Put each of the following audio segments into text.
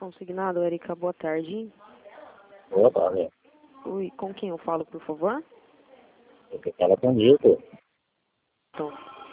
Consignado, Erika, boa tarde. Boa tarde. Oi, com quem eu falo, por favor? Você fala com o Nilton. Então,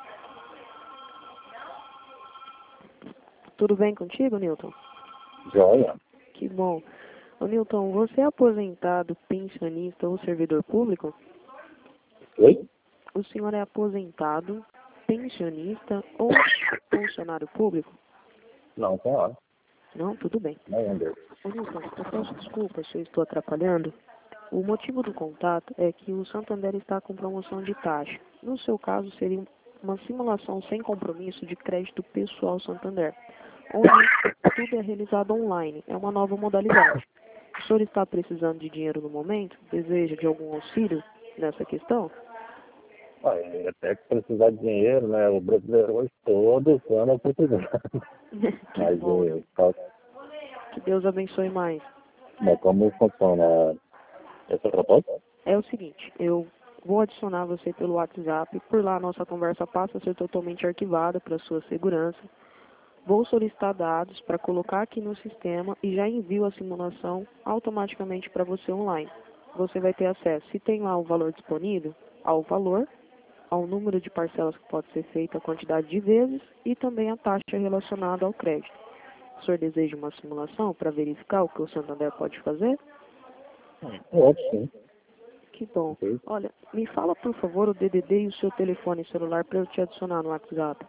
tudo bem contigo, Nilton? Joia. Que bom. Ô, Nilton, você é aposentado, pensionista ou servidor público? Oi? O senhor é aposentado, pensionista ou funcionário público? Não, senhora. Não, tudo bem. Não lembro. Ô, Nilton, eu peço desculpas se eu estou atrapalhando. O motivo do contato é que o Santander está com promoção de taxa. No seu caso, seria uma simulação sem compromisso de crédito pessoal Santander, onde tudo é realizado online. É uma nova modalidade. O senhor está precisando de dinheiro no momento? Deseja de algum auxílio nessa questão? Até que precisar de dinheiro, né? O brasileiro hoje todo ano precisando. Que bom, Nilton. Que Deus abençoe mais. Mas como funciona essa proposta? É o seguinte, eu vou adicionar você pelo WhatsApp. Por lá, a nossa conversa passa a ser totalmente arquivada para sua segurança. Vou solicitar dados para colocar aqui no sistema e já envio a simulação automaticamente para você online. Você vai ter acesso, se tem lá o valor disponível, ao valor, ao número de parcelas que pode ser feita, a quantidade de vezes e também a taxa relacionada ao crédito. O senhor deseja uma simulação para verificar o que o Santander pode fazer? Pode, sim. Que bom. Ok. Olha, me fala por favor o DDD e o seu telefone celular para eu te adicionar no WhatsApp.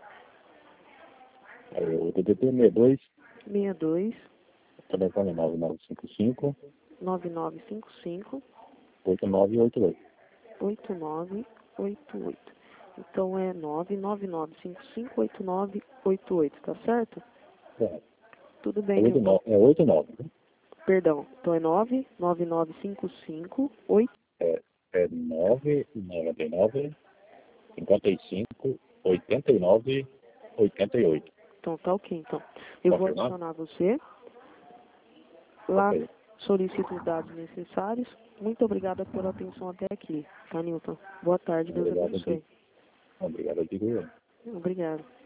O DDT 62, 62 telefone 9955 9955 8988. 8988. Então é 999558988, tá certo? É, Tudo bem, Nilton. 89. Perdão. Então é 99955 É 999 55 89 88. Então tá ok, então. Eu vou Confirmar? adicionar você. Lá Ok. solicito os dados necessários. Muito obrigada pela atenção até aqui, tá, Nilton? Boa tarde, Deus Obrigado, abençoe. Obrigado, digo eu. Obrigado.